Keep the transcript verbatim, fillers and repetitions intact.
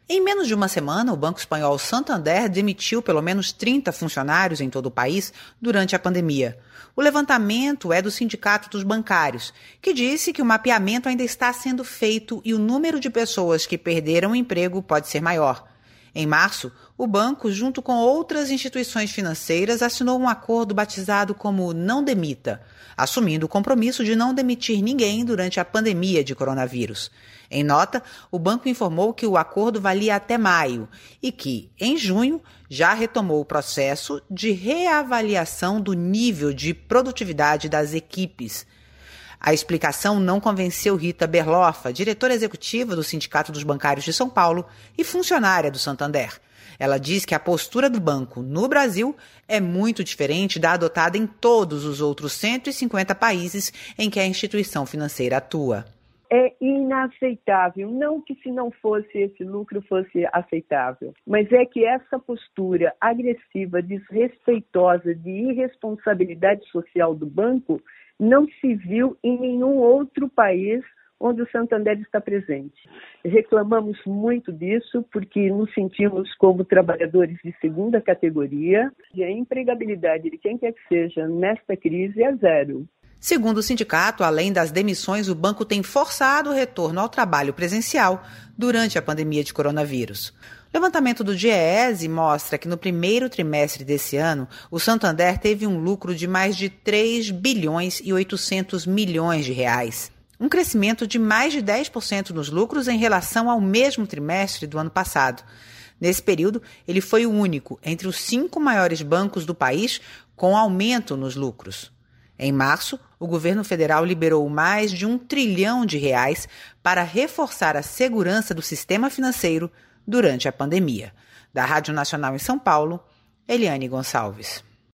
Em menos de uma semana, o banco espanhol Santander demitiu pelo menos trinta funcionários em todo o país durante a pandemia. O levantamento é do Sindicato dos Bancários, que disse que o mapeamento ainda está sendo feito e o número de pessoas que perderam o emprego pode ser maior. Em março, o banco, junto com outras instituições financeiras, assinou um acordo batizado como Não Demita, assumindo o compromisso de não demitir ninguém durante a pandemia de coronavírus. Em nota, o banco informou que o acordo valia até maio e que, em junho, já retomou o processo de reavaliação do nível de produtividade das equipes. A explicação não convenceu Rita Berloffa, diretora executiva do Sindicato dos Bancários de São Paulo e funcionária do Santander. Ela diz que a postura do banco no Brasil é muito diferente da adotada em todos os outros cento e cinquenta países em que a instituição financeira atua. É inaceitável, não que se não fosse esse lucro fosse aceitável, mas é que essa postura agressiva, desrespeitosa, de irresponsabilidade social do banco não se viu em nenhum outro país onde o Santander está presente. Reclamamos muito disso porque nos sentimos como trabalhadores de segunda categoria e a empregabilidade de quem quer que seja nesta crise é zero. Segundo o sindicato, além das demissões, o banco tem forçado o retorno ao trabalho presencial durante a pandemia de coronavírus. O levantamento do Diese mostra que no primeiro trimestre desse ano, o Santander teve um lucro de mais de três bilhões e oitocentos milhões de reais. Um crescimento de mais de dez por cento nos lucros em relação ao mesmo trimestre do ano passado. Nesse período, ele foi o único entre os cinco maiores bancos do país com aumento nos lucros. Em março, o governo federal liberou mais de um trilhão de reais para reforçar a segurança do sistema financeiro durante a pandemia. Da Rádio Nacional em São Paulo, Eliane Gonçalves.